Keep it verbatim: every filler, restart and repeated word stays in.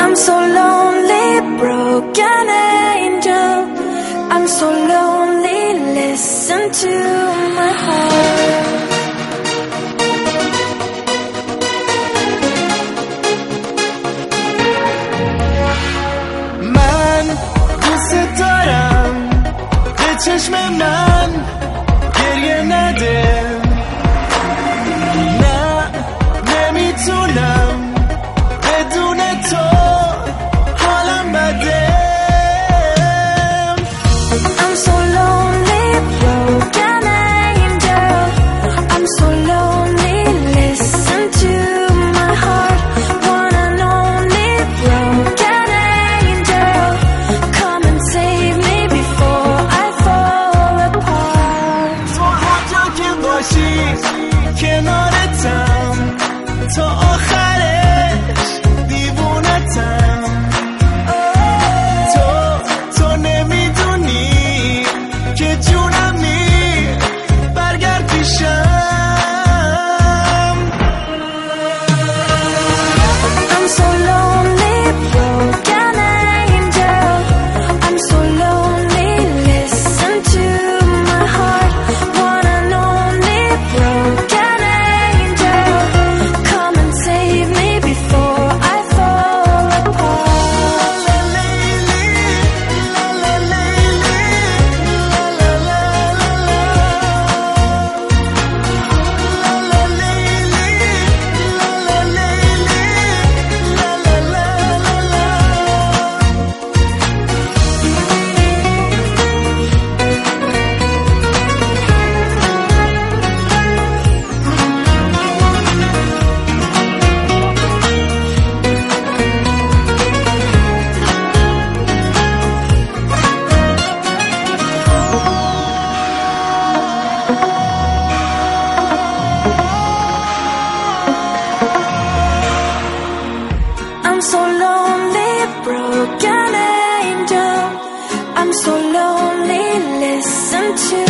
I'm so lonely, broken angel. I'm so lonely, listen to my heart. من دوست دارم به چشم من گریه نده، نه نمیتونم بدون تو حالم بده. I'm so lonely, broken angel. I'm so lonely, listen to my heart. One and only broken angel. Come and save me before I fall apart. تو هر جا که باشی کنارتم تا آخرش دیوونتم. تو تو نمیدونی که جونمی برگرد پیشم. I'm so lonely, broken angel. I'm so lonely, listen to my heart. One and only broken angel. Come and save me before I fall apart. La la la la la la la I'm so lonely, broken angel. I'm so lonely, listen to